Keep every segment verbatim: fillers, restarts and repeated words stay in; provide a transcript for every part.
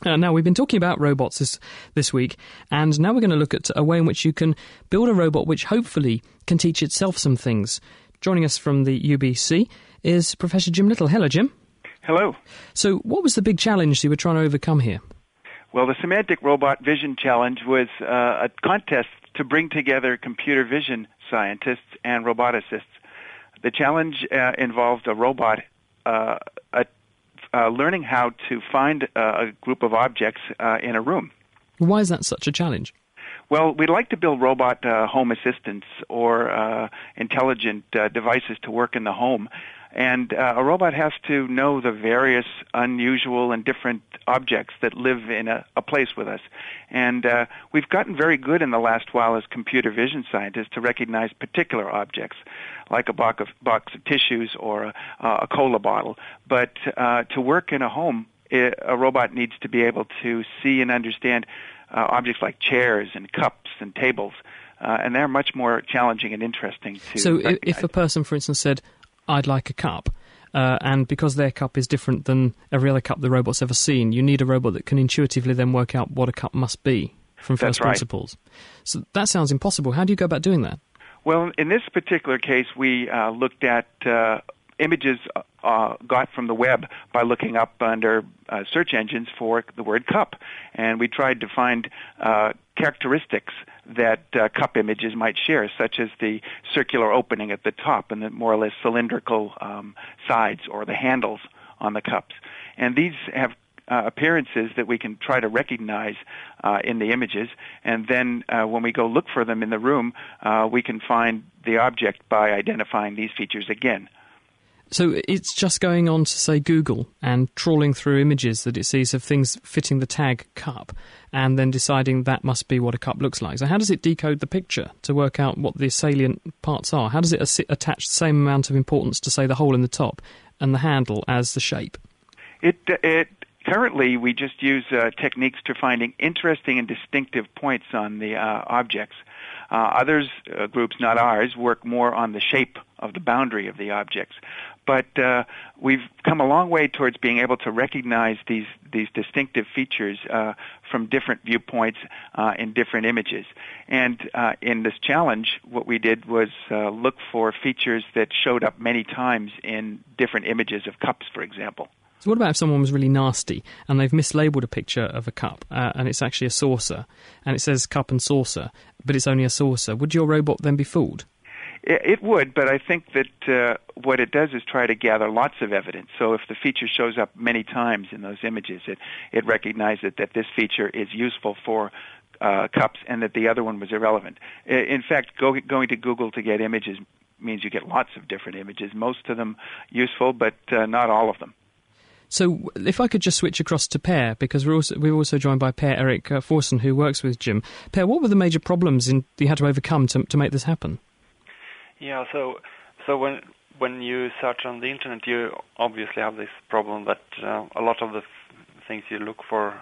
Uh, now, we've been talking about robots this, this week, and now we're going to look at a way in which you can build a robot which hopefully can teach itself some things. Joining us from the U B C is Professor Jim Little. Hello, Jim. Hello. So what was the big challenge you were trying to overcome here? Well, the Semantic Robot Vision Challenge was uh, a contest to bring together computer vision scientists and roboticists. The challenge uh, involved a robot uh, a, uh, learning how to find uh, a group of objects uh, in a room. Why is that such a challenge? Well, we'd like to build robot uh, home assistants or uh, intelligent uh, devices to work in the home. And uh, a robot has to know the various unusual and different objects that live in a, a place with us. And uh, we've gotten very good in the last while as computer vision scientists to recognize particular objects, like a box of, box of tissues or a, a cola bottle. But uh, to work in a home, it, a robot needs to be able to see and understand uh, objects like chairs and cups and tables. Uh, and they're much more challenging and interesting to So recognize. If a person, for instance, said, I'd like a cup, uh, and because their cup is different than every other cup the robot's ever seen, you need a robot that can intuitively then work out what a cup must be from first That's right. principles. So that sounds impossible. How do you go about doing that? Well, in this particular case, we uh, looked at uh, images uh, got from the web by looking up under uh, search engines for the word cup. And we tried to find uh, characteristics that uh, cup images might share, such as the circular opening at the top and the more or less cylindrical um, sides or the handles on the cups. And these have uh, appearances that we can try to recognize uh, in the images, and then uh, when we go look for them in the room, uh, we can find the object by identifying these features again. So it's just going on to, say, Google and trawling through images that it sees of things fitting the tag cup and then deciding that must be what a cup looks like. So how does it decode the picture to work out what the salient parts are? How does it as- attach the same amount of importance to, say, the hole in the top and the handle as the shape? It, it currently, we just use uh, techniques to finding interesting and distinctive points on the uh, objects. Uh, others, uh, groups, not ours, work more on the shape of the boundary of the objects. But uh, we've come a long way towards being able to recognize these these distinctive features uh, from different viewpoints uh, in different images. And uh, in this challenge, what we did was uh, look for features that showed up many times in different images of cups, for example. So what about if someone was really nasty and they've mislabeled a picture of a cup uh, and it's actually a saucer and it says cup and saucer, but it's only a saucer? Would your robot then be fooled? It would, but I think that uh, what it does is try to gather lots of evidence. So if the feature shows up many times in those images, it, it recognizes that this feature is useful for uh, cups and that the other one was irrelevant. In fact, go, going to Google to get images means you get lots of different images, most of them useful, but uh, not all of them. So if I could just switch across to Per, because we're also, we're also joined by Per Erik uh, Forsen, who works with Jim. Per, what were the major problems in, you had to overcome to, to make this happen? Yeah, so so when when you search on the internet, you obviously have this problem that uh, a lot of the f- things you look for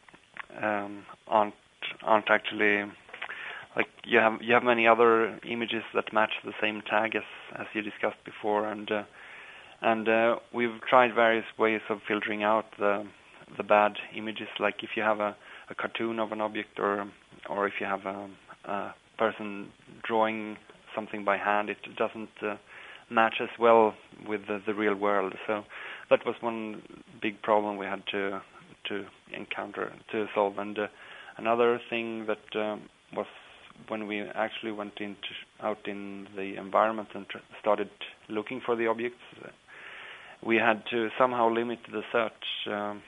um, aren't aren't actually, like, you have you have many other images that match the same tag as as you discussed before, and uh, and uh, we've tried various ways of filtering out the the bad images. Like if you have a, a cartoon of an object, or or if you have a, a person drawing something by hand, it doesn't uh, match as well with the, the real world. So that was one big problem we had to to encounter, to solve. And uh, another thing that um, was when we actually went into out in the environment and tr- started looking for the objects, uh, we had to somehow limit the search. Um,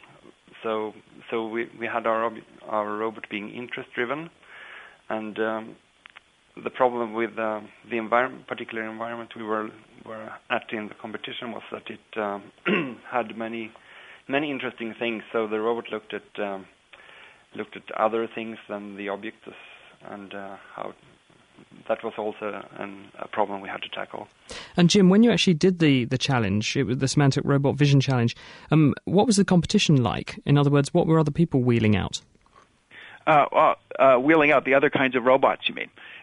so so we, we had our ob- our robot being interest-driven, and um, the problem with uh, the environment, particular environment we were were at in the competition, was that it um, had many many interesting things. So the robot looked at um, looked at other things than the objects, and uh, how that was also an, a problem we had to tackle. And Jim, when you actually did the the challenge, it was the Semantic Robot Vision Challenge, um, what was the competition like? In other words, what were other people wheeling out? Uh, well, uh, wheeling out the other kinds of robots, you mean?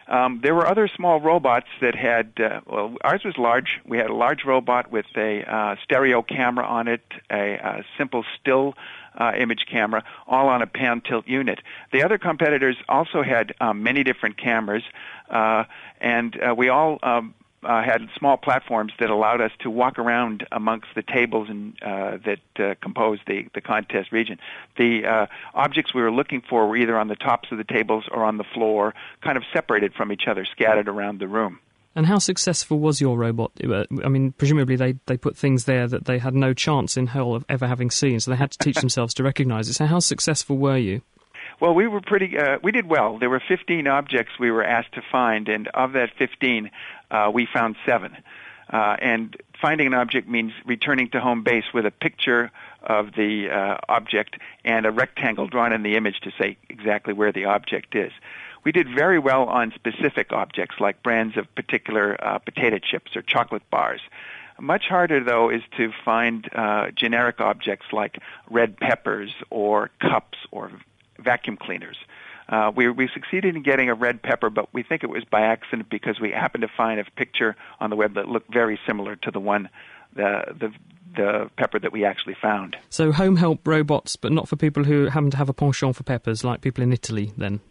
Um, there were other small robots that had, uh, well, ours was large. We had a large robot with a uh, stereo camera on it, a, a simple still uh, image camera, all on a pan tilt unit. The other competitors also had um, many different cameras, uh, and uh, we all um, Uh, had small platforms that allowed us to walk around amongst the tables and uh, that uh, composed the, the contest region. The uh, objects we were looking for were either on the tops of the tables or on the floor, kind of separated from each other, scattered around the room. And how successful was your robot? I mean, presumably they, they put things there that they had no chance in hell of ever having seen, so they had to teach themselves to recognize it. So how successful were you? Well, we were pretty, uh, we did well. There were fifteen objects we were asked to find, and of that fifteen, uh, we found seven. Uh, and finding an object means returning to home base with a picture of the uh, object and a rectangle drawn in the image to say exactly where the object is. We did very well on specific objects like brands of particular uh, potato chips or chocolate bars. Much harder, though, is to find uh, generic objects like red peppers or cups or vacuum cleaners. Uh, we, we succeeded in getting a red pepper, but we think it was by accident because we happened to find a picture on the web that looked very similar to the one, the the, the pepper that we actually found. So home help robots, but not for people who happen to have a penchant for peppers, like people in Italy, then?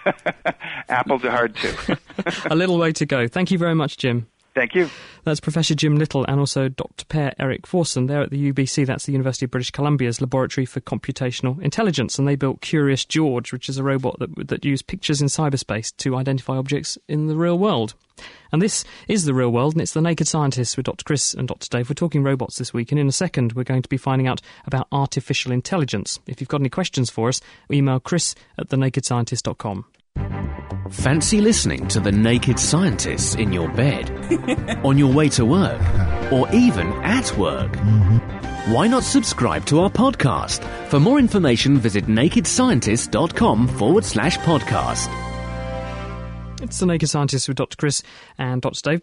Apples are hard, too. A little way to go. Thank you very much, Jim. Thank you. That's Professor Jim Little and also Doctor Per Erik Forson. They're at the U B C, that's the University of British Columbia's Laboratory for Computational Intelligence, and they built Curious George, which is a robot that, that used pictures in cyberspace to identify objects in the real world. And this is The Real World, and it's The Naked Scientists with Doctor Chris and Doctor Dave. We're talking robots this week, and in a second we're going to be finding out about artificial intelligence. If you've got any questions for us, email chris at the naked scientist dot com. Fancy listening to The Naked Scientists in your bed, on your way to work, or even at work? Mm-hmm. Why not subscribe to our podcast? For more information, visit naked scientist dot com forward slash podcast. It's The Naked Scientists with Doctor Chris and Doctor Dave.